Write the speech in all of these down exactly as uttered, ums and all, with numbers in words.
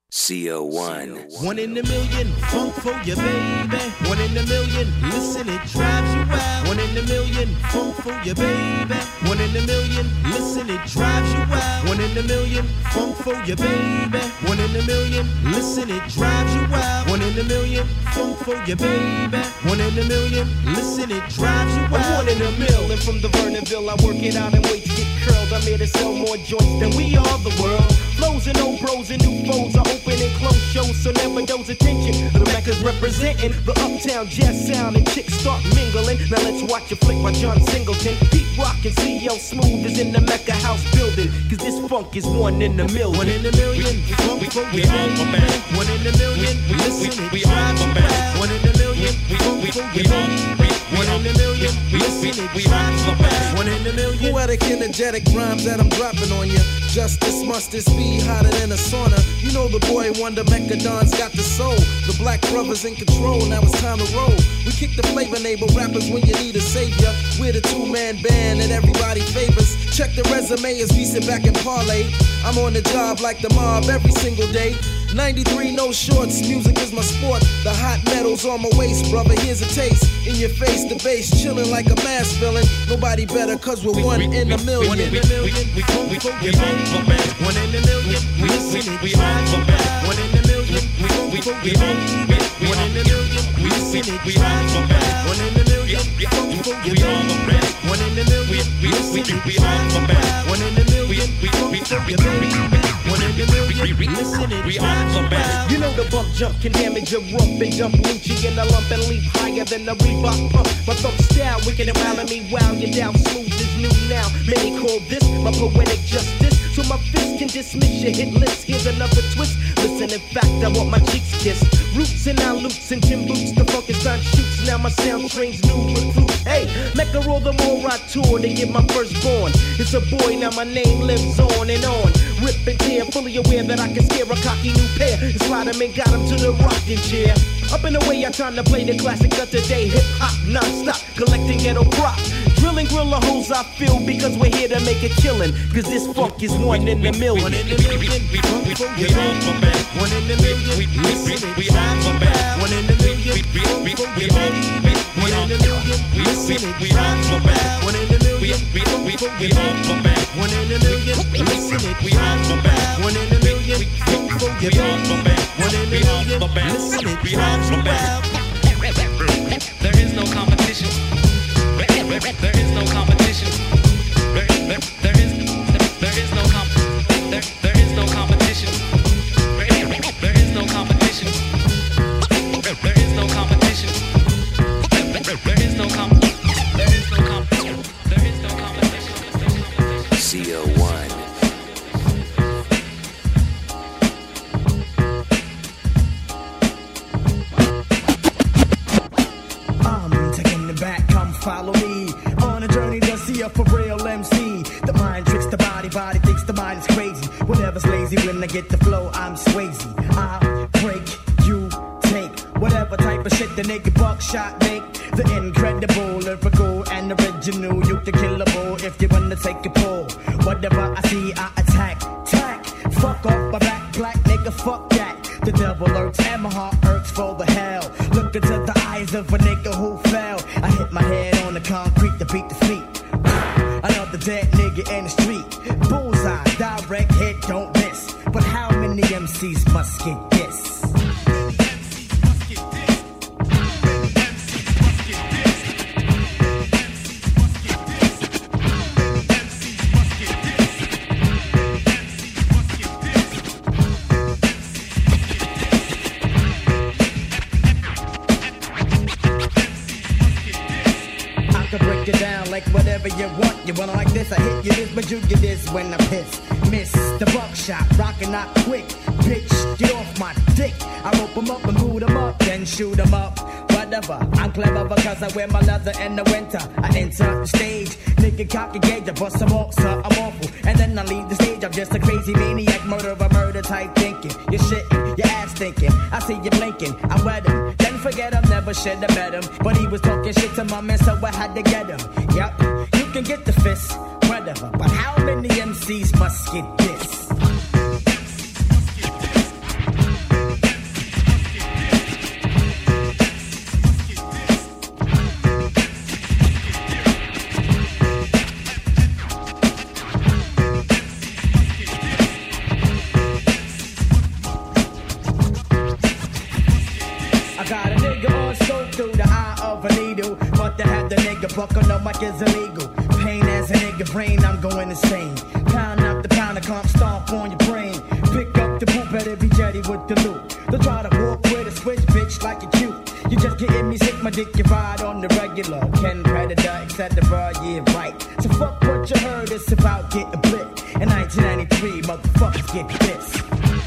C O one. One in a million, funk for your baby. One in a million, listen, it drives you wild. One in a million, funk for your baby. One in a million, listen, it drives you wild. One in a million, funk for your baby. One in a million, listen, it drives you wild. One in a million, funk for your baby. One in a million, listen, it drives you wild. One in a million from the Vernonville, I work it out and wait to get curled. I'm here to sell more joints than we are the world. Flows and old bros and new foes are open and close shows, so never those attention. The Mecca's representing the uptown jazz sound and chicks start mingling. Now let's watch a flick by John Singleton. Pete Rock and C L Smooth is in the Mecca house building, cause this funk is one in a million. One in a million, funk for your baby. One in a million, listen, it drives you wild. One in a million, funk for your baby. One in a million, listen, it drives you wild. One in a million. Poetic, energetic rhymes that I'm dropping on you. Justice, mustard, speed hotter than a sauna. You know the boy wonder, Mecca Don's got the soul. The black brothers in control, now it's time to roll. We kick the flavor, neighbor rappers when you need a savior. We're the two-man band and everybody favors. Check the resume as we sit back and parlay. I'm on the job like the mob every single day. ninety-three, no shorts, music is my sport. The hot metal's on my waist, brother, here's a taste. In your face, the bass chilling like a mass villain. Nobody better, cause we're one in a million. One in a million, we funk for your baby. One in a million, listen, it drives you wild. One in a million, we funk for your baby. One in a million, listen, it drives you wild. One in a million, funk for your baby. One in a million, listen, it drives you wild. One in a million, funk for your baby. One in a million, listen, it drives you wild. You know the bump jump can damage your rump and dump Lucci in a lump and leap higher than the Reebok pump. My thump style, wicked and wild me wow. You're down smooth is new now. Many call this my poetic justice. So my fist can dismiss your hit list. Here's another twist. Listen, in fact, I want my cheeks kissed. Roots and now loops and Tim boots. The funk is done shoots. Now my sound trains new recruits. Hey, Mecca roll the more I tour to get my firstborn. It's a boy, now my name lives on and on. Rip and tear, fully aware that I can scare a cocky new pair. Slide him and got him to the rocking chair. Up and away, I time to play the classic of today. Hip hop non-stop, collecting ghetto props. Drilling griller holes I feel because we're here to make a killin'. Cause this funk is one in a million. One in a million, we funk for your baby. One in a million, listen, it drives you wild. One in a million, funk for your baby. One in a million, listen, it drives you wild. One in a million, funk for your baby. One in a million, listen, it drives you wild. One in a million, funk for your baby. One in a million, listen, it drives you wild. There is no competition. There is no competition. There, there, there is there is no comp there, there is no competition. There, there is no competition. There, there is no competition. There, there is no comp there is no comp there is no competition. C O one. I'm taking it back, come follow me on a journey to see a for real M C. The mind tricks the body, body thinks the mind is crazy. Whatever's lazy, when I get the flow, I'm Swayze. I break, you take whatever type of shit the nigga buckshot make. The incredible, lyrical, and original. You can kill a bull if you wanna take a pull. Whatever I see, I attack, tack. Fuck off my back, black nigga, fuck that. The devil lurks and my heart hurts for the hell. Look into the eyes of a nigga who fell. I hit my head on the concrete to beat the feet. Another dead nigga in the street. Bullseye, direct hit, don't miss. But how many M Cs must get this? Like whatever you want, you wanna like this, I hit you this, but you get this when I piss. Miss the buckshot, rockin' not quick. Bitch, get off my dick. I rope 'em up and boot 'em up, then shoot 'em up. Whatever, I'm clever because I wear my leather in the winter. I enter the stage, nigga cock a gauge, I bust some off, sir, I'm awful. And then I leave the stage, I'm just a crazy maniac, murderer, murder type thinking. You're shitting, your ass thinking, I see you blinking, I wet him. Then forget him, never should have met him. But he was talking shit to my man, so I had to get him. Yep, you can get the fist, whatever. But how many M Cs must get this? to have the nigga buck on the mic is illegal. Pain as a nigga brain, I'm going insane. Pound up the pound of clump, stomp on your brain. Pick up the boot, better be jetty with the loot. Don't try to walk with a switch, bitch, like you cute. You just getting me sick, my dick, you ride on the regular. Ken Predator, et cetera, yeah, right. So fuck what you heard, it's about getting blipped. In nineteen ninety-three, motherfuckers get this.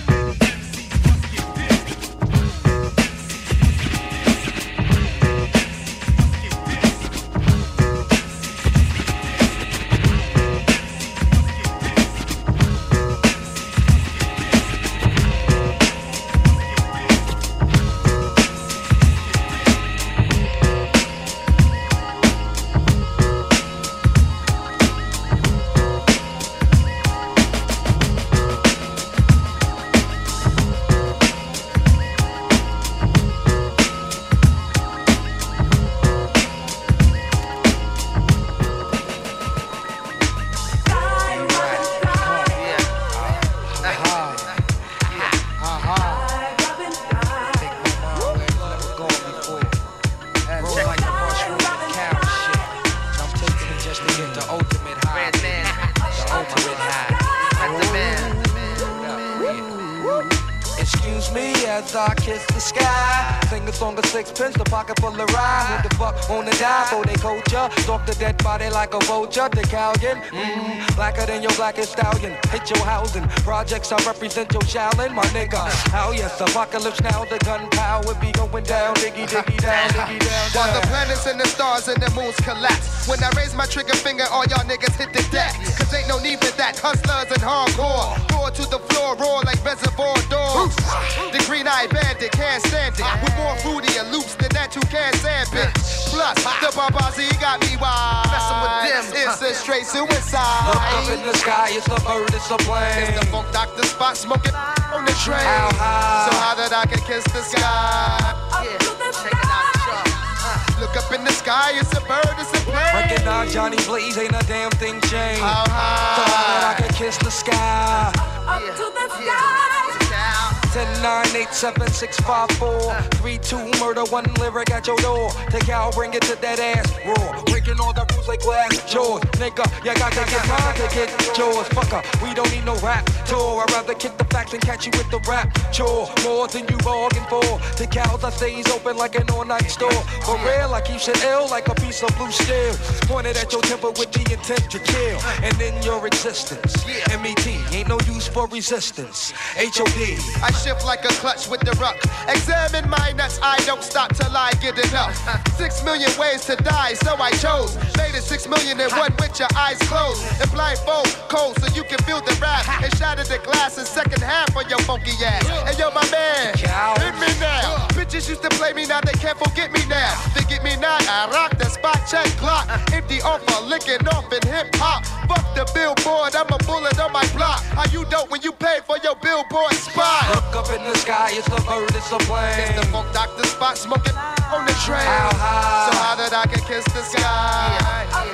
Sixpence, the pocket full of rhyme. Who the fuck wanna die for they culture? Stalk the dead body like a vulture. The Calgon, mmm, blacker than your blackest stallion. Hit your housing. Projects, I represent your Shaolin, my nigga. Hell yes, apocalypse now. The gunpowder be going down. Diggy, diggy, down, diggy, down, down. While the planets and the stars and the moons collapse. When I raise my trigger finger, all y'all niggas hit the deck. Cause ain't no need for that. Hustlers and hardcore. Roar to the floor, roar like reservoir dogs. The green-eyed bandit can't stand it. With more fruity and loops than that you can't stand, bitch. Plus, the Babazi got me wild. Messing with them, it's a straight suicide. Look up in the sky, it's a bird, it's a plane. It's the funk doctor spot smoking on the train. How high? So high that I can kiss the sky. Yeah, check it out, sure. uh. Look up in the sky, it's a bird, it's a plane. Recognize Johnny Blaze, ain't a damn thing changed. How high? So high that I can kiss the sky. Up yeah. to the sky. ten nine eight seven six five four three two murder one lyric at your door. Take out, bring it to that ass roar. Breaking all the rules like glass jaws. Nigga, you got to get mine to get yours. Fucker, we don't need no rap tour. I'd rather kick the facts and catch you with the rap chore. More than you bargained for. The cows I stays open like an all-night store. For real, I keep shit ill like a piece of blue steel. Pointed at your temper with the intent to kill. And in your existence, M E T ain't no use for resistance. H O D. I shift like a clutch with the ruck. Examine my nuts, I don't stop till I get enough. Six million ways to die, so I chose. Made it six million and one with your eyes closed. And blindfold, cold, so you can feel the rap. And shattered the glass in second half of your funky ass. And yo, my man, hit me now. Bitches used to play me, now they can't forget me now. They get me now, I rock the spot, check clock. Empty offer, licking off in hip hop. Fuck the billboard, I'm a bullet on my block. How you dope when you pay for your billboard spot? Look up in the sky, it's a bird, it's a plane. It's the funk doctor spot, smoking on the train. How high? So high that I can kiss the sky. Yeah,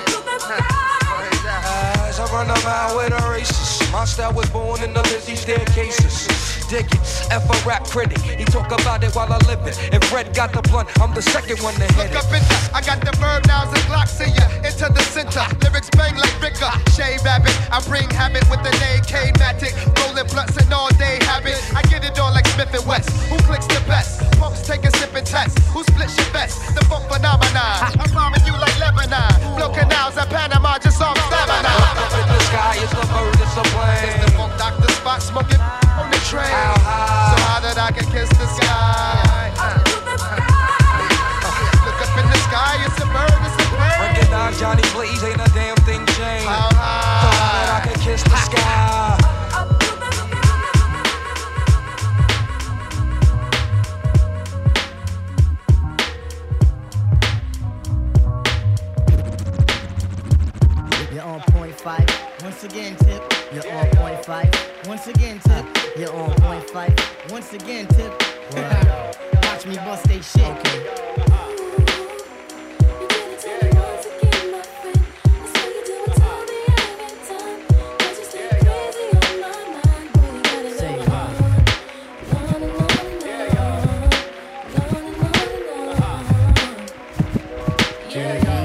yeah. As I run around with a racist, my style was born in the busy staircases. Dig it, F a rap critic. He talk about it while I live it. If Red got the blunt, I'm the second one to hit it. Look up in the, I got the verb nouns and blocks in ya. Into the center, lyrics bang like Ricker. Shave Rabbit, I bring habit with the name K-Matic. Rolling blunts and all day habit. I get it on like Smith and West. Who clicks the best? Punks take a sip and test. Who splits your best? The funk phenomenon. I'm rhyming you like Lebanon. Blow canals at Panama, just off stamina. Look up in the sky, it's a bird, it's a plane. It's the funk doctor spot, smoking on the train. How high? So high that I can kiss the sky. Look up in the sky, it's a bird, it's a plane. Recognize Johnny Blaze, ain't a damn thing changed. How high? So high that I can kiss the sky. You're on point five. Once again, Tip. You're on point five. Once again, Tip. You're on point five. Once again, Tip. Watch me bust they shit. Okay. Yeah, yeah.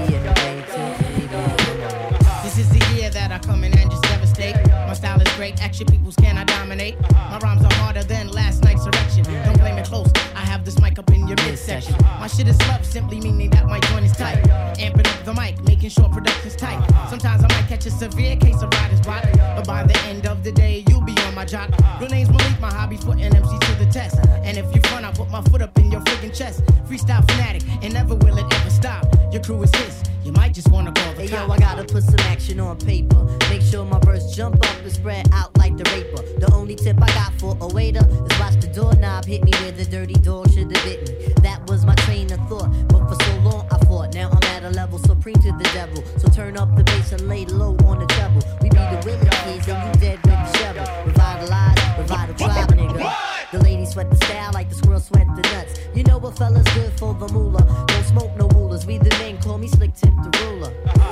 severe case of writer's block. But by the end of the day, you'll be on my jock. Real name's Malik, my hobby's putting M C to the test. And if you front, I'll put my foot up in your freaking chest. Freestyle fanatic, and never will it ever stop. Your crew is his, you might just wanna call the Hey cop. yo, I gotta put some action on paper. Make sure my verse jump up and spread out like the raper. The only tip I got for a waiter is watch the doorknob hit me where the dirty dog should've bit me. That was my train of thought, but for so long I fought. Now I'm at a level supreme to the devil. So turn up the bass and lay low on the treble. We be the willing kids and you dead with the shovel. Revitalize, revital tribe, nigga. The ladies sweat the style like the squirrel sweat the nuts. You know what fella's good for the moolah. Don't smoke no rulers. We the men, call me Slick Tip the ruler.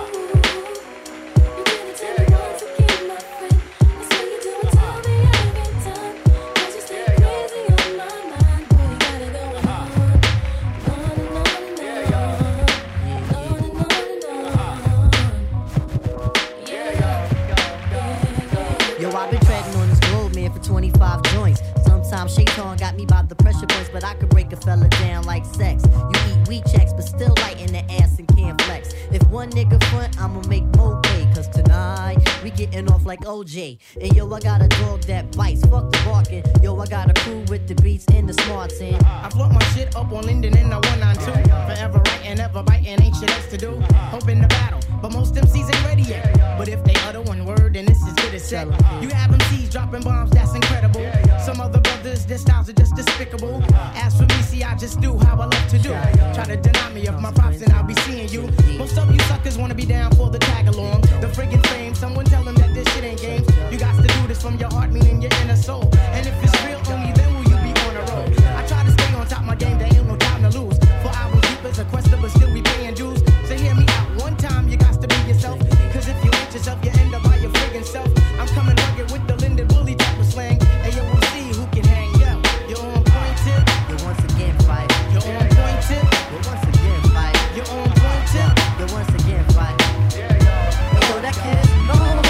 Yo, I've been treading on this globe, man, for twenty-five joints. Sometimes Shaitan got me by the pressure points, but I could break a fella down like sex. You eat wheat checks, but still light in the ass and can't flex. If one nigga front, I'ma make more pay. Cause tonight, we getting off like O J. And yo, I got a dog that bites, fuck the barking. Yo, I got a crew with the beats and the smarts in. I float my shit up on Linden in the one ninety-two. Forever writing, ever biting, ain't shit else to do. Hoping to battle, but most M Cs ain't ready yet. But if they utter one word, then this is good as set. You have M Cs dropping bombs, that's incredible. Some other brothers, their styles are just despicable. As for me, see, I just do how I love to do. Try to deny me of my props and I'll be seeing you. Most of you suckers wanna be down for the tag along. The friggin' fame, someone tell them that this shit ain't games. You got to do this from your heart, meaning your inner soul. And if it's real, only then will you be on a roll. I try to stay on top of my game, there ain't no time to lose. For albums deep as a quester, but still we paying dues. So hear me out one time, you got to be yourself. Cause if you ain't yourself, you end up by your friggin' self. I'm coming rugged with the Linden Bully type of slang. And yo, we'll see who can hang. Yo, you're on point tip. You once again fight. You're on point tip. You once again fight. You're on point tip. You once again fight. Yo, that kid is knows.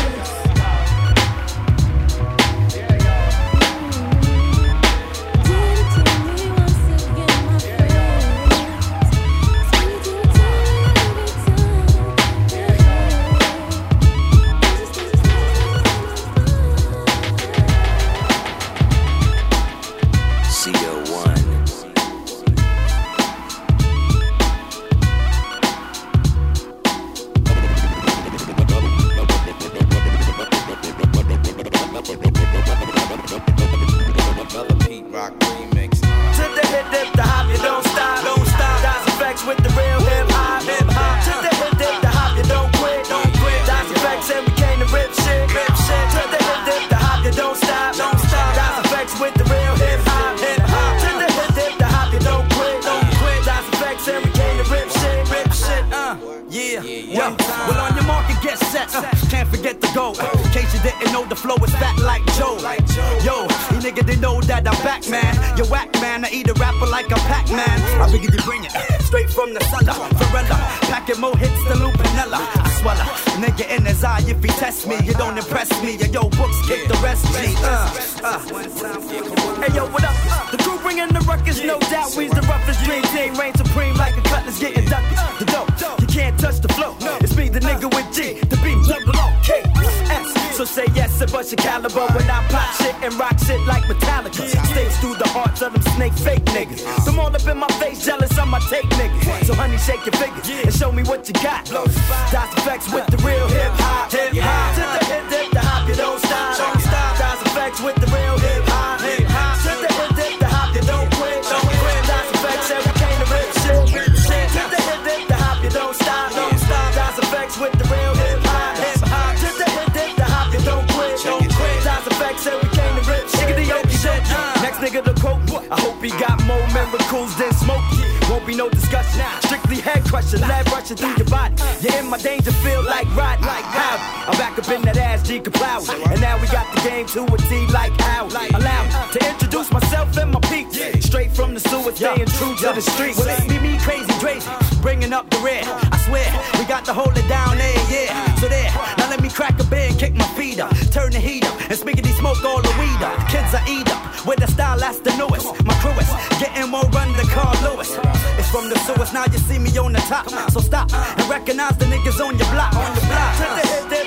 Caliber when I pop shit and rock shit like Metallica. Stakes through the hearts of them snake fake niggas. Them all up in my face, jealous of my take niggas. So honey, shake your fingers and show me what you got. Das Effects with the real hip hop, hip hop. To the hip hip, the hop, you don't stop, don't stop. Das Effects with the real hip hop, hip hop. To the hip hip, the hop, you don't quit, don't quit. Das Effects said we came to rip shit, rip shit. To the hip hip, the hop, you don't stop, don't stop. Das Effects with the real hip hop, hip hop. To the hip hip, the hop, you don't quit, don't quit. Das Effects said we came to rip shit, the yoke shit. Next nigga to quote, I hope he got more miracles than Smokey. Won't be no discussion, strictly head crushing, lead rushing through your body. You're in my danger field like Rodney, like how I'm back up in that ass G Kaplow. And now we got the game to a T like how. Allow me to introduce myself and my peeps. Straight from the sewer, staying true to the streets. Well, it's me, me, crazy, crazy, bringing up the rear. I swear, we got to hold it down there, yeah. So there, now let me crack a beer and kick my feet up. Turn the heat up, and spiggity smoke all the weed up. Kids I eat up, with the style that's the newest. My crew is getting more run than Carl Lewis. It's from the sewers, now you see me on the top. So stop and recognize the niggas on your block. On the block. To the hip, dip, the hop, you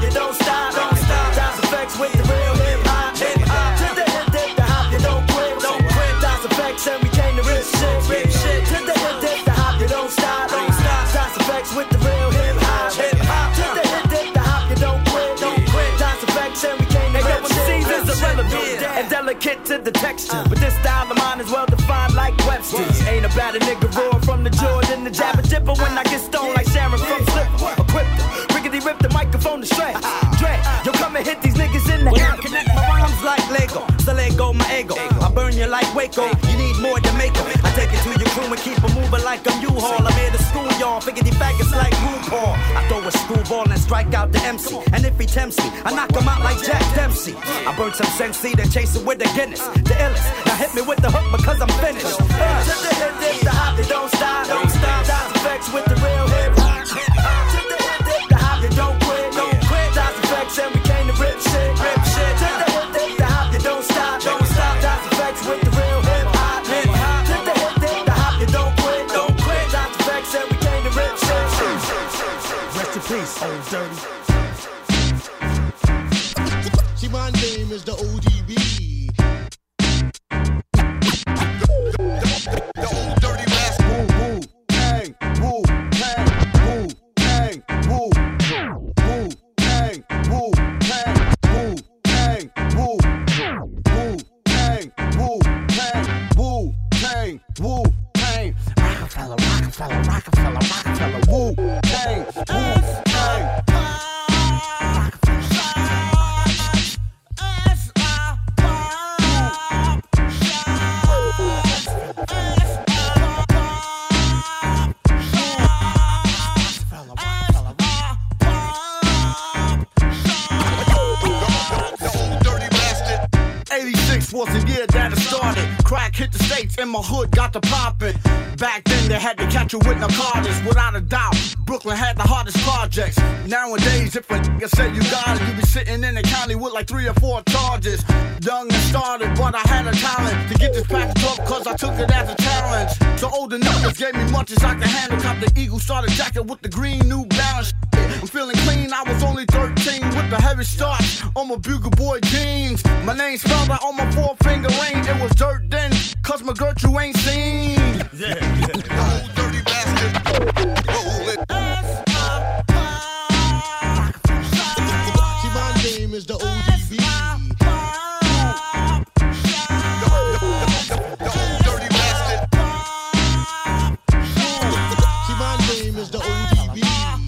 you don't stop, don't stop. Das Effects with the real hip hop, hip hop. To the hip dip, the hop, you don't quit, don't quit. Das Effects and we came to rip shit, rip shit. To the hip dip, the hop, you don't stop, don't stop. Das Effects with the real hip hop, hip hop. To the hip dip, the hop, you don't quit, don't quit. Das Effects and we came to rip shit, rip shit. Irrelevant and delicate to the texture, but this style of mine is well defined like Webster's. Ain't about a nigga roar from the Jordan, the jabber jibber when I get stoned like Sharon from Slipper. Equipped, riggedy rip the microphone to stretch. Dread, yo come and hit these niggas in the head. Connect my rhymes like Lego, so let go my ego. I burn you like Waco, you need more than make 'em. I take it to your crew and keep 'em moving like I'm U-Haul. I'm here to school y'all, figure these faggots like RuPaul. I throw a screwball and strike out the M C, and if he tempts me, I knock him out like Jack Dempsey. I burn some Sensi, then chase it with the Guinness, the illest. Now hit me with the hook because I'm finished. Uh, to the hip dip, the hop, it don't stop, don't stop. Das Effects with the real hip hop. To the hip dip, the hop, you don't quit, don't quit. Das Effects and we came to rip shit, rip shit. To the hip dip, the hop, you don't stop, don't stop. Das Effects with the real hip hop, hip hop. To the hip dip, the hop, you don't quit, don't quit. Das Effects and we came to rip shit. Rest in peace, old dirty. See, my name is the O D B. The old dirty bastard. Woo, woo, bang, woo, bang, woo, bang, woo, woo, bang, woo, bang, woo, bang, woo, woo, bang, woo, bang, woo, bang, woo, bang. Rockefeller, Rockefeller, Rockefeller, Rockefeller, woo, bang, woo, bang. Was the year that it started. Crack hit the States and my hood got to poppin'. Back then they had to catch you with narcotics. Without a doubt, Brooklyn had the hardest projects. Nowadays, if a nigga say you got it, you be sitting in the county with like three or four charges. Young and started, but I had a talent to get this package up cause I took it as a challenge. So older niggas gave me much as I could handle. Cop the Eagle starter jacket with the green New Balance. I'm feeling clean, I was only thirteen with the heavy starch on my Bugle Boy jeans. My name spelled out on my four finger ring. It was dirt then, cause my girl you ain't seen. Yeah, yeah. The old dirty bastard. Roll it. See, my name is the O D B. The old dirty bastard. See, my name is the O D B.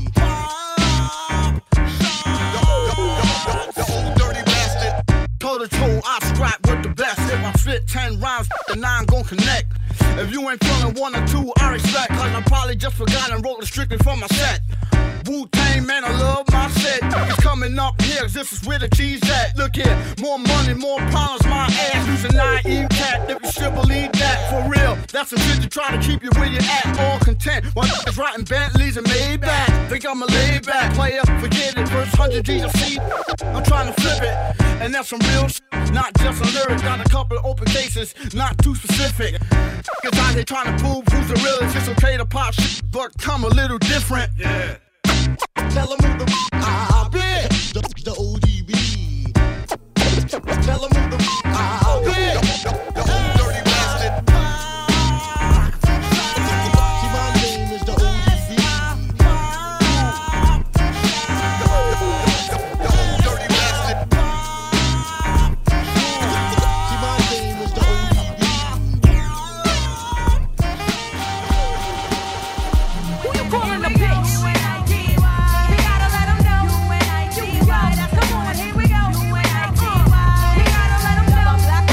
The old dirty bastard. Toe to toe, I scrap with the best. If I fit ten rounds, the nine gon' connect. If you ain't feeling one or two, I respect. Cause I probably just forgot and wrote it strictly for my set. Wu-Tang, man, I love my set. It's coming up here, cause this is where the cheese at. Look here, more money, more problems, my ass. Use a naive cat, if you still believe that. For real, that's some shit to try to keep you where you at. All content, while niggas riding Bentleys and Maybach. Think I'm a laid back player, forget it. First hundred G's of C, I'm trying to flip it. And that's some real shit, not just a lyric. Got a couple of open cases, not too specific. Niggas out here trying to prove who's the realest. It's okay to pop shit, but come a little different. Yeah. Tell them who the I'll be. The, the O D B. Tell them who the I'll be. The, the, the old dirty bastard. See, my name is the O D B. The, the, the, the old dirty bastard. See, my name is the O D B. Who you calling a bitch? Come on, here we go. Uh, we gotta let them know.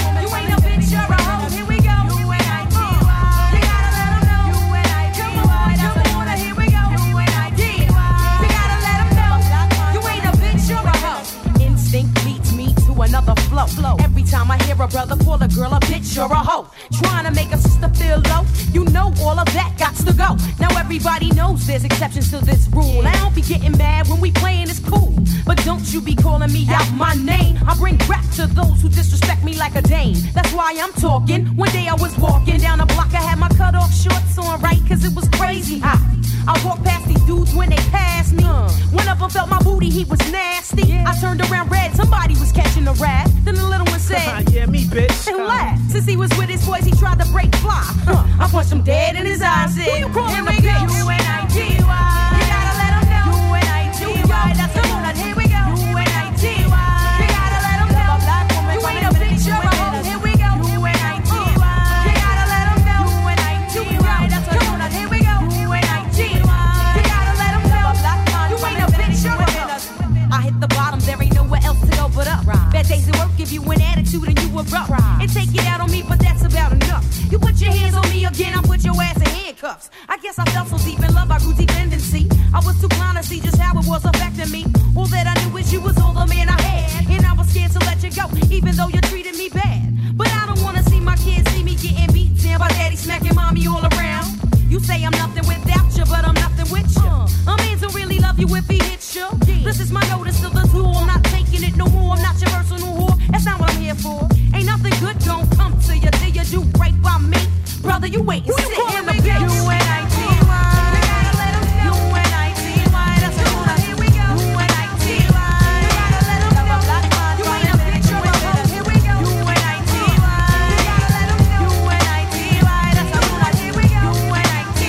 you're a hoe. Trying to make a sister feel low, you know all of that gots to go. Now everybody knows there's exceptions to this rule. I don't be getting mad when we playing, it's cool. But don't you be calling me out my name. I bring rap to those who disrespect me like a dame. That's why I'm talking. One day I was walking down a block, I had my cut off shorts on, right? Cause it was crazy hot. I walked past these dudes when they passed me. One of them felt my booty, he was nasty. I turned around red, somebody was catching a rat. Then the little one said, yeah, me, bitch. And laughed. Since he was with his boys, he tried to break fly. Huh. I punched him dead in his eyes. Said, who you calling a bitch? U N I T Y. You gotta let him know. U N I T Y. That's the one. Here we go. U N I T Y. You gotta let him know. You ain't a bitch, you're a hoe. Here we go. U N I T Y. You gotta let him know. U N I T Y. That's the one. Here we go. U N I T Y. You gotta let him know. You ain't a bitch, you're a hoe. I hit the bottom, there ain't nowhere else to go but up. Bad days at work give you an attitude and you erupt. And take it out on me, but that's about enough. You put your hands on me again, I put your ass in handcuffs. I guess I felt so deep in love, I grew dependency. I was too blind to see just how it was affecting me. All that I knew is you was all the man I had. And I was scared to let you go, even though you treated me bad. But I don't wanna see my kids see me getting beat down by daddy smacking mommy all around. You say I'm nothing without you, but I'm nothing with you. A man don't really love you if he hits you. This is my notice to the tool, I'm not taking it no more. I'm not your personal whore, that's not what I'm here for. Ain't nothing good gon' come to you till you do right by me. Brother, you wait and sit in the bitch. U N I T Y. You gotta let him know. U N I T Y. That's the one. Here we go. U N I T Y. You gotta let him know. You ain't a bitch, you're a hoe. Here we go. U N I T Y. You gotta let him know. U N I T Y. That's the one. Here we go. U N I T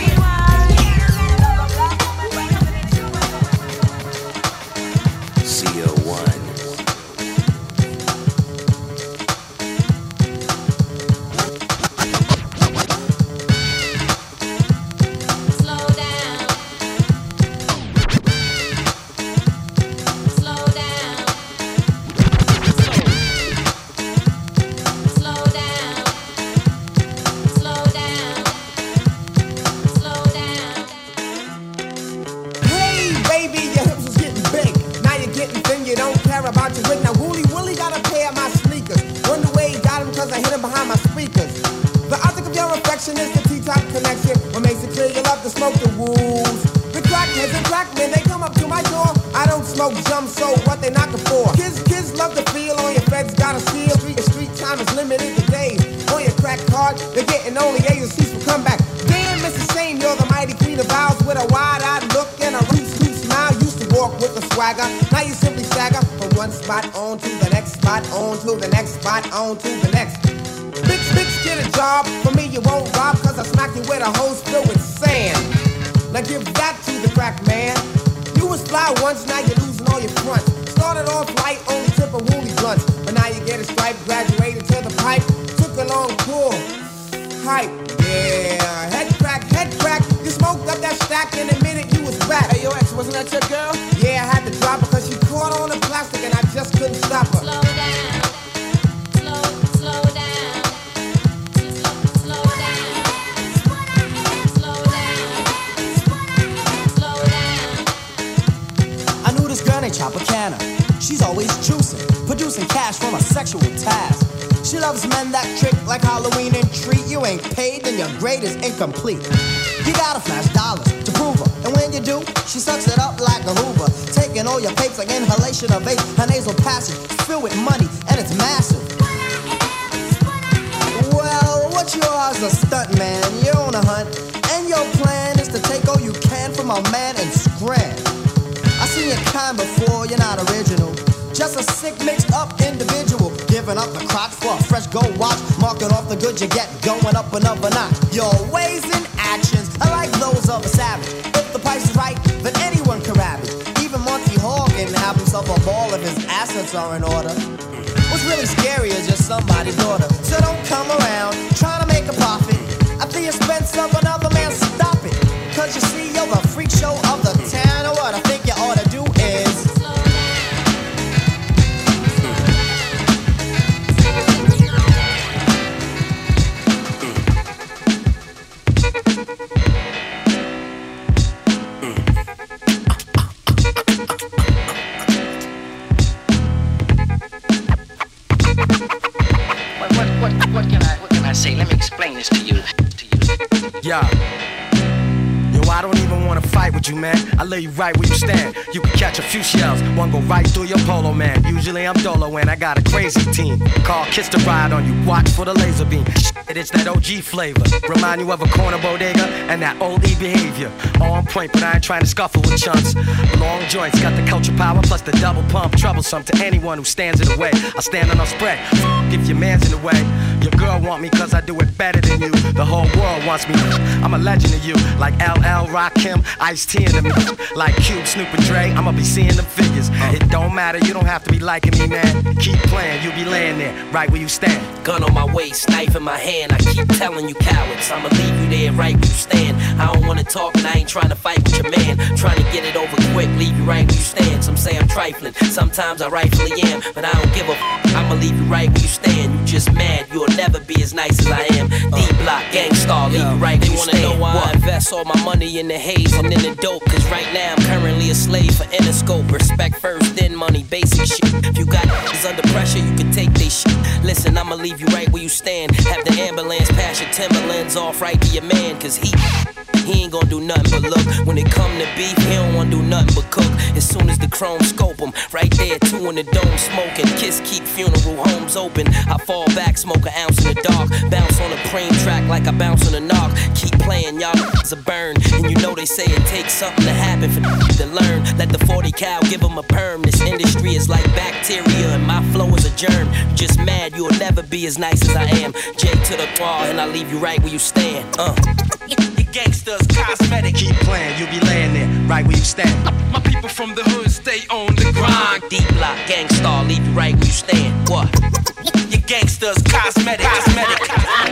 Y. C O one. About your wit. Now Wooly Willie got a pair of my sneakers. Wonder where he got them cause I hit him behind my speakers. The object of your affection is the T-top connection. What makes it clear you love to smoke the wolves. The crackheads and crackmen, they come up to my door. I don't smoke jump, so what they knocking for? Kids, kids love to feel on your feds got a seal. Street, street time is limited to days. On your crack card, they're getting only A's and C's for comeback. Damn, Missus Shane, you're the mighty queen of vows with a wide-eyed look and a loose, loose smile. Used to walk with a swagger, now you simply stagger from one spot on to the next spot, on to the next spot, on to the next. Bitch, bitch, get a job. For me, you won't rob, cause I smack you with a hose filled with sand. Now give that to the crack man. You was fly once, now you're losing all your fronts. Started off light, only tip of woolly blunts. But now you get a stripe, graduated to the pipe. Took a long pull, hype, yeah. Head crack, head crack. You smoked up that stack in a minute, you was back. Hey, yo, X, wasn't that your girl? Yeah, I had to drop her cause she caught on the plastic and I just couldn't stop her. Slow down, slow, slow down. Slow, slow down, slow down, slow down. I knew this girl named Tropicana. She's always juicing, producing cash from a sexual task. She loves men that trick like Halloween and treat. You ain't paid, then your grade is incomplete. You gotta flash dollars to prove her, and when you do, she sucks it up like a Hoover, taking all your papes like inhalation of vape. Her nasal passage is filled with money, and it's massive. Well, what's yours a stunt, man? You're on a hunt, and your plan is to take all you can from a man and scram. I seen your kind before, you're not original. Just a sick, mixed up individual. Giving up the crotch for a fresh gold watch. Marking off the good you get, going up another notch. Your ways and actions are like those of a savage. If the price is right, then anyone can rap it. Even Monty Hall can have himself a ball if his assets are in order. What's really scary is just somebody's daughter. So don't come around trying to make a profit at the expense of another man. Stop it. Cause you see, you're the freak show of the town. And what I think you ought to do is What, what, say, let me explain this to you. To you. Yeah. Yo, I don't even wanna fight with you, man. I lay you right where you stand. You can catch a few shells, one go right through your polo, man. Usually I'm dolo and I got a crazy team. Call Kiss to ride on you, watch for the laser beam. It's that O G flavor. Remind you of a corner bodega and that old E behavior. On point, but I ain't trying to scuffle with chunks. Long joints, got the culture power plus the double pump. Troublesome to anyone who stands in the way. I stand on a spread, if your man's in the way. Your girl want me cause I do it better than you. The whole world wants me, I'm a legend to you. Like L L, Rakim, Ice-T and them. Like Cube, Snoop and Dre, I'ma be seeing them figures. It don't matter, you don't have to be liking me, man. Keep playing, you be laying there, right where you stand. Gun on my waist, knife in my hand. I keep telling you cowards, I'ma leave you there right where you stand. I don't wanna talk and I ain't trying to fight with your man. Trying to get it over quick, leave you right where you stand. Some say I'm trifling, sometimes I rightfully am. But I don't give a f, I'ma leave you right where you stand. You just mad, you'll never be as nice as I am. D-Block, Gangstar, leave you right where you stand. They wanna know why I invest all my money in the haze and in the dope. Cause right now I'm currently a slave for Interscope. Respect first, then money, basic shit. If you got niggas under pressure, you can take they shit. Listen, I'ma leave you right where you stand. Have the ambulance pass your Timberlands off right to your man. Cause he, he ain't gonna do nothing but look. When it come to beef, he don't wanna do nothing but cook. As soon as the chrome scope him, right there, two in the dome smoking. Kiss keep funeral homes open. I fall back, smoke an ounce in the dark. Bounce on a preem track like I bounce on a knock. Keep playing, y'all is a burn. And you know they say it takes something to happen for to learn. Let the forty cal give them a perm. This industry is like bacteria and my flow is a germ. Just mad, you'll never be as nice as I am. J to the bar and I leave you right where you stand. Uh. Gangsters, cosmetic. Keep playing, you be laying there, right where you stand. My people from the hood stay on the grind. D-Block, Gangstar, leave you right where you stand. What? Your gangsters, cosmetic, cosmetic.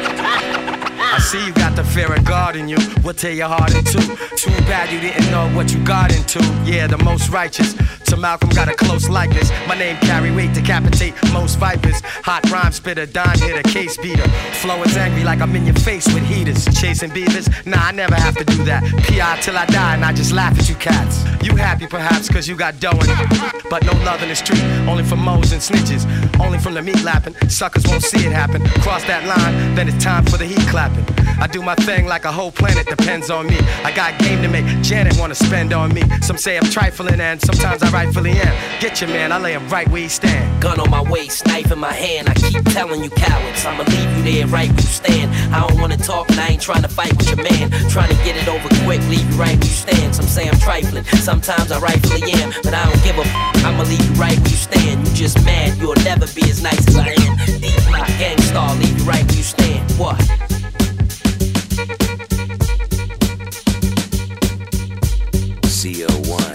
I see you got the fear of God in you. We'll tear your heart in two. Too bad you didn't know what you got into. Yeah, the most righteous. To Malcolm got a close likeness. My name carry weight, decapitate most vipers. Hot rhyme spitter, dime hitter, case beater. Flow is angry like I'm in your face with heaters. Chasing beavers? Nah, I never have to do that. P I till I die and I just laugh at you cats. You happy perhaps cause you got dough in, but no love in the street. Only for moles and snitches. Only from the meat lapping. Suckers won't see it happen. Cross that line, then it's time for the heat clapping. I do my thing like a whole planet depends on me. I got game to make, Janet wanna spend on me. Some say I'm trifling and sometimes I rightfully am. Get your man, I lay him right where he stand. Gun on my waist, knife in my hand. I keep telling you cowards, I'ma leave you there right where you stand. I don't wanna talk and I ain't trying to fight with your man. Trying to get it over quick, leave you right where you stand. Some say I'm trifling, sometimes I rightfully am. But I don't give a f, I'ma leave you right where you stand. You just mad, you'll never be as nice as I am. D-Block, Gangstar, leave you right where you stand. What? C O one.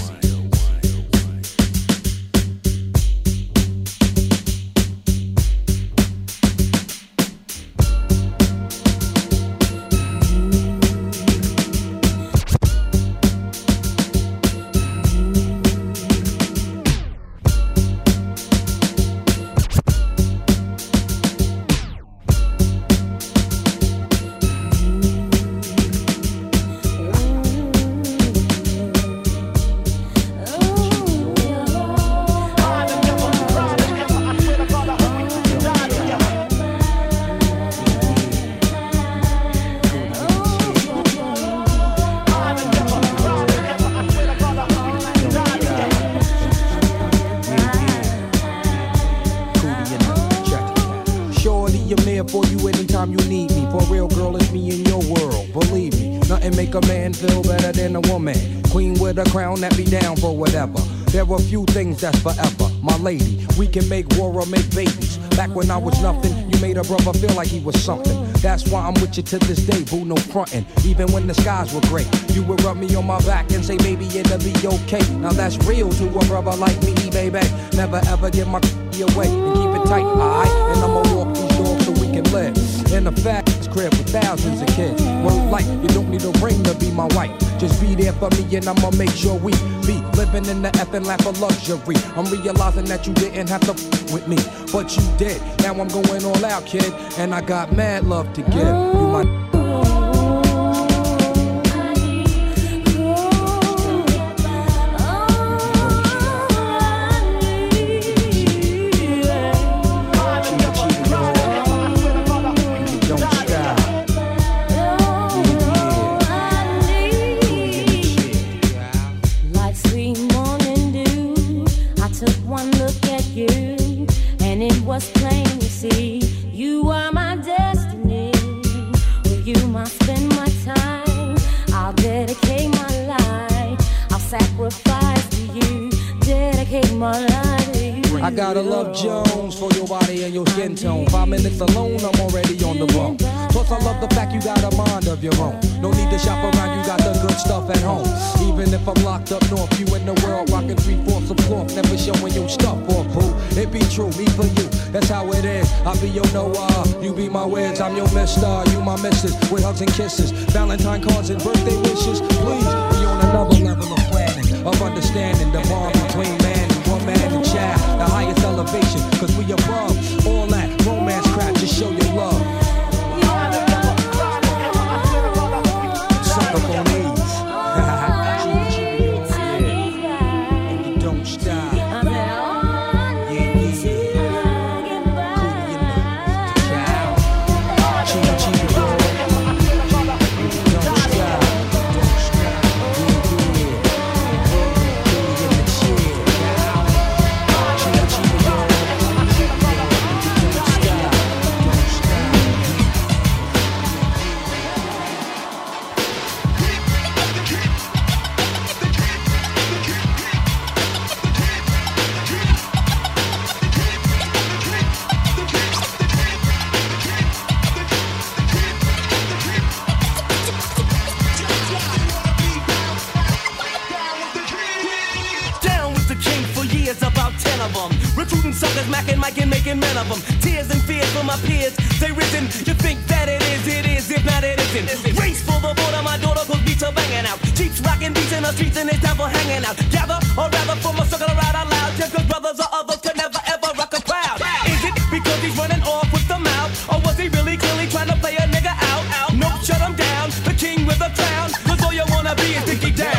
For you anytime you need me. For real, girl, it's me in your world. Believe me, nothing make a man feel better than a woman. Queen with a crown that be down for whatever. There are few things that's forever. My lady, we can make war or make babies. Back when I was nothing, you made a brother feel like he was something. That's why I'm with you to this day, boo, no frontin'. Even when the skies were gray, you would rub me on my back and say, baby, it'll be okay. Now that's real to a brother like me, baby. Never ever give my away and keep it tight, alright? And I'ma walk these doors so we can live in a fast crib with thousands of kids. Word like, you don't need a ring to be my wife. Just be there for me and I'ma make sure we be living in the effing lap of luxury. I'm realizing that you didn't have to f with me, but you did. Now I'm going all out, kid, and I got mad love to give. You my I gotta love Jones for your body and your skin tone. Five minutes alone, I'm already on the road. Plus I love the fact you got a mind of your own. No need to shop around, you got the good stuff at home. Even if I'm locked up north, you in the world rocking three-fourths of cloth, never showing your stuff or boo. It be true, me for you, that's how it is. I be your Noah, you be my Wiz, I'm your mister, you my missus. With hugs and kisses, Valentine cards and birthday wishes. Please, we on another level of planning, of understanding the bond between man and woman and child. The highest elevation, cause we above all that romance crap, just show your love. Suck up on these. Recruiting suckers, macking, micing, making men of them. Tears and fears for my peers, they risen. You think that it is, it is, if not it isn't. Race for the border, my daughter, cause beats are banging out. Jeeps rocking beats in the streets and it's time for hanging out. Gather, or rather form a circle right out loud. Just cause brothers or others could never ever rock a crowd. Is it because he's running off with the mouth? Or was he really clearly trying to play a nigga out? out? Nope, shut him down, the king with a crown. Cause all you wanna be is Dickie down.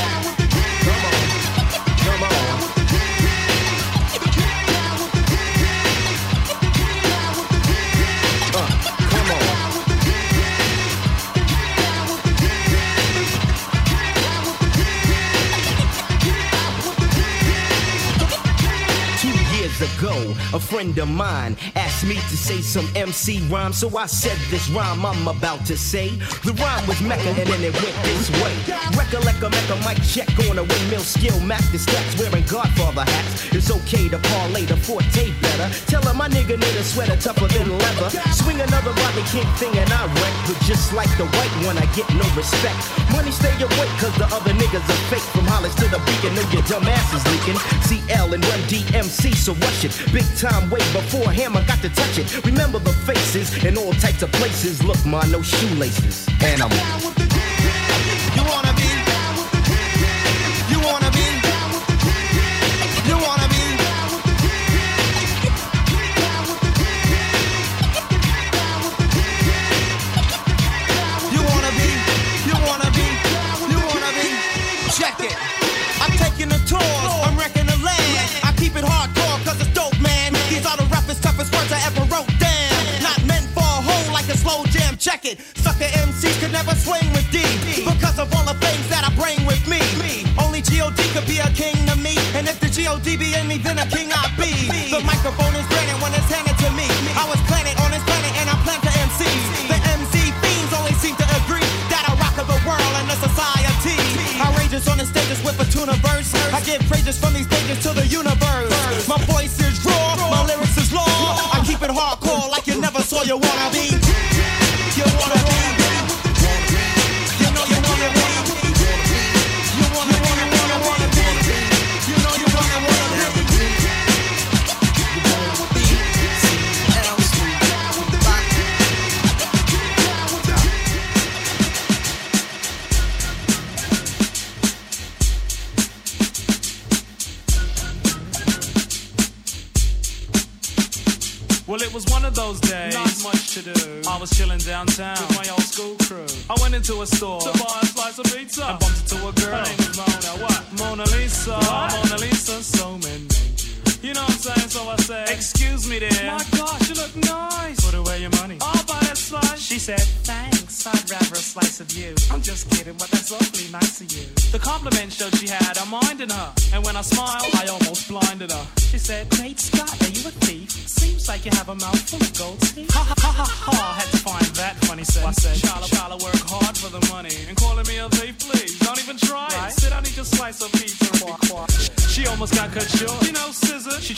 Ago, a friend of mine asked me to say some M C rhyme, so I said this rhyme I'm about to say. The rhyme was Mecca and then it went this way. Recollect a Mecca mic check on a windmill skill, Mac the stats wearing Godfather hats. It's okay to parlay the forte better. Tell her my nigga need a sweater tougher than leather. Swing another Rodney King thing and I wreck, but just like the white one I get no respect. Money stay awake cause the other niggas are fake. From Hollis to the Beacon, know your dumb ass is leaking. C L and Run D M C, so rush it. Big time way before Hammer got to touch it. Remember the faces in all types of places. Look, ma, no shoelaces. And I'm you wanna be? You wanna be? You wanna be? You wanna be? You wanna be? You wanna be? Check it. I'm taking a tour. I'm wrecking the land. I keep it hardcore cause it's dope, man. These are the roughest, toughest words I ever wrote down. Not meant for a hole like a slow jam. Check it. Sucker M Cs could never swing with D because of all the things that I bring with me. Only G O D could be a king to me. And if the G O D be in me, then a king I be. The microphone is granted when it's handed to me. I was planted on this planet and I plan to M Cs. The M C fiends only seem to agree that I rock of the world and the society. Outrageous on the stages with a tuna verse. I give praises from these stages to the universe. My voice is raw, my lyrics is law. I keep it hardcore like you never saw you wanna be. You wanna be. You know you wanna be. You wanna, wanna, wanna, wanna be. You know you wanna, wanna be. You wanna be. Well, it was one of those days, not much to do. I was chilling downtown with my old school crew. I went into a store to buy a slice of pizza and bumped into a girl. Her name is Mona. What? Mona Lisa. What? Mona Lisa, so many. You know what I'm saying? So I said, excuse me there. My gosh, you look nice. Put away your money. I'll buy a slice. She said, thanks, I'd rather a slice of you. I'm just kidding, but that's awfully nice of you. The compliment showed she had a mind in her. And when I smiled, I almost blinded her. She said, great Scott, are you a thief? Seems like you have a mouth full of gold teeth. Ha ha ha ha ha, I had to find that funny sense. I said, Charla, Charla, work hard for the money. And calling me a thief, please, don't even try it. Right? Sit down, eat your slice of pizza and be quiet. She almost got cut short. You know, scissors. She tried to dish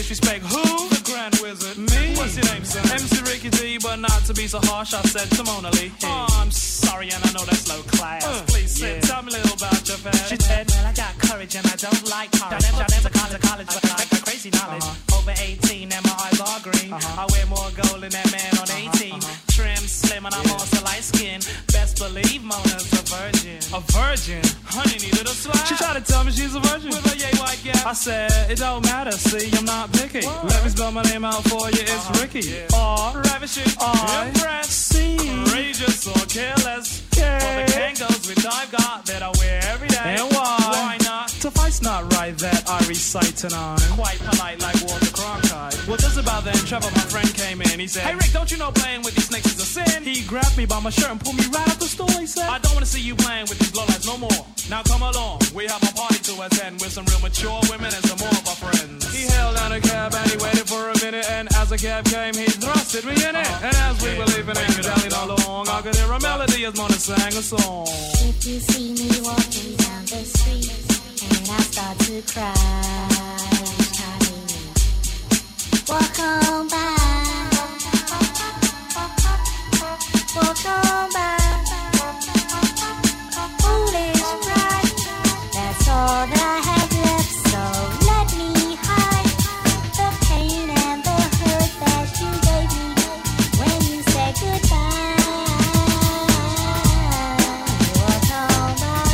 disrespect who? The Grand Wizard. Me? What's your name, son? M C Ricky D, but not to be so harsh, I said to Mona Lee. Hey. Oh, I'm sorry, and I know that's low class. Uh, Please sit, yeah. Tell me a little about your past. She said, well, I got courage and I don't like cars. I never, I never gone to college, but I got crazy knowledge. Uh-huh. Over eighteen and my eyes are green. Uh-huh. I wear more gold than that man on eighteen. Uh-huh. Trim, slim, and I'm yeah. also light skinned. Best believe Mona's a virgin. A virgin? Honey needed a slap. She tried to tell me she's a virgin. With a yay white gap. I said, it don't matter, see, I'm not picky. What? Let me spell my name out for you, it's uh-huh. Ricky. Yeah. R, ravishing, R, impressed, C, courageous or careless. Yeah. For the Kangos which I've got that I wear every day. And why? Why not? Suffice not right that I recite tonight. Quite polite like Walter Cronkite. Well, just about then, Trevor, my friend, came in. He said, hey, Rick, don't you know playing with these snakes is a sin? He grabbed me by my shirt and pulled me right out the store. He said, I don't want to see you playing with these lowlights no more. Now come along, we have a party to attend with some real mature women and some more of our friends. He held down a cab and he waited for a minute, and as the cab came, he thrusted me in it. Uh-huh. And as we yeah. were leaving and dallied all along, I could hear a melody as Mona sang a song. If you see me walking down the street and I start to cry, walk on by, walk on by. Foolish pride, that's all that I have left. So let me hide the pain and the hurt that you gave me when you said goodbye. Walk on by.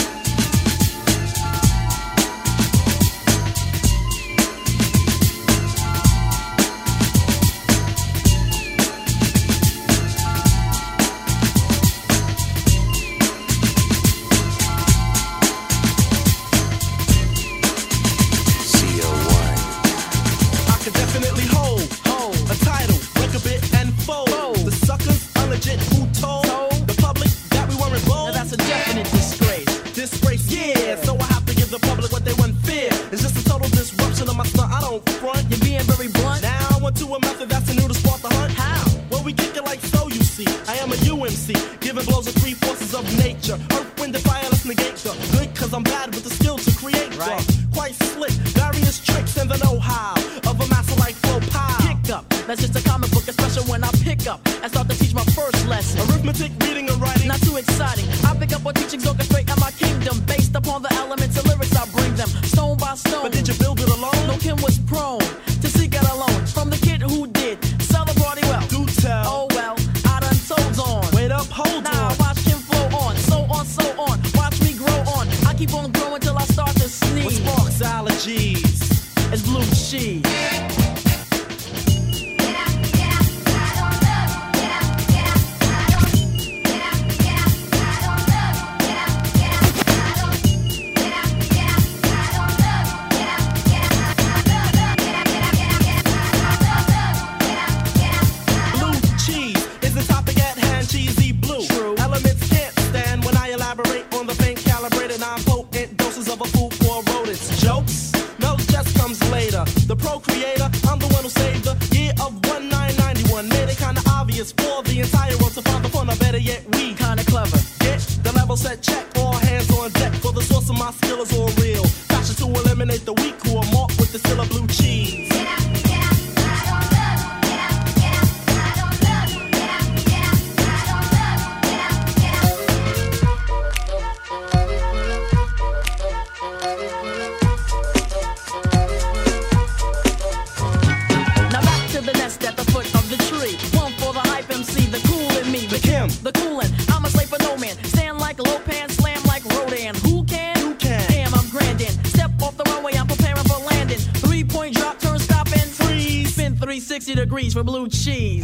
Degrees for blue cheese.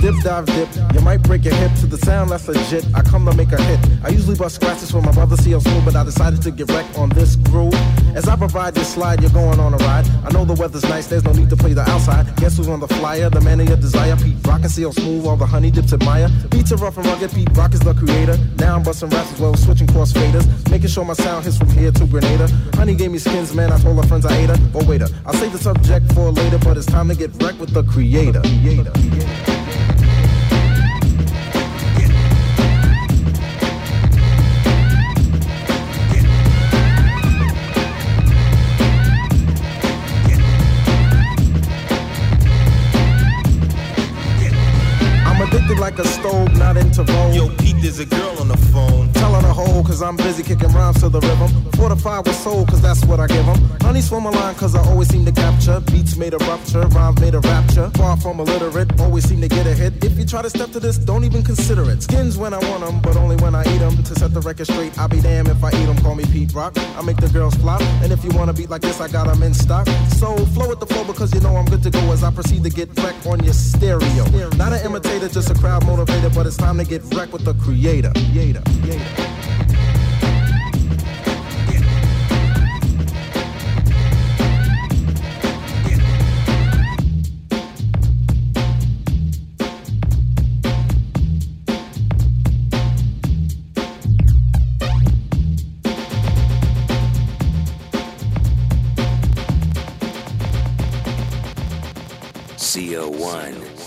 dip, dive, dip. You might break your hip to the sound that's legit. I come to make a hit. I usually bust scratches for my brother C L Smooth, but I decided to get wrecked on this groove. As I provide this slide, you're going on a ride. I know the weather's nice, there's no need to play the outside. Guess who's on the flyer? The man of your desire. Pete Rock and C L Smooth, all the honey dips admire. Beats are rough and rugged, Pete Rock is the creator. Now I'm busting raps as well, switching cross faders. Making sure my sound hits from here to Grenada. Honey gave me skins, man, I told her friends I ate her. Oh waiter, I'll save the subject for later, but it's time to get wrecked with the creator. creator. Addicted like a stove, not into roll. Yo, Pete, there's a girl on the phone. Tell her to hold, cause I'm busy kicking rhymes to the rhythm. Fortified with soul, cause that's what I give them. Honey swim a line, cause I always seem to capture. Beats made a rupture, rhymes made a rapture. Far from illiterate, always seem to get a hit. If you try to step to this, don't even consider it. Skins when I want them, but only when I eat them. To set the record straight, I'll be damned if I eat them. Call me Pete Rock, I make the girls flop. And if you want a beat like this, I got them in stock. So flow with the flow, because you know I'm good to go as I proceed to get wrecked on your stereo. Not an imitator, just a crowd motivator, but it's time to get wrecked with the creator. creator, creator. C O one.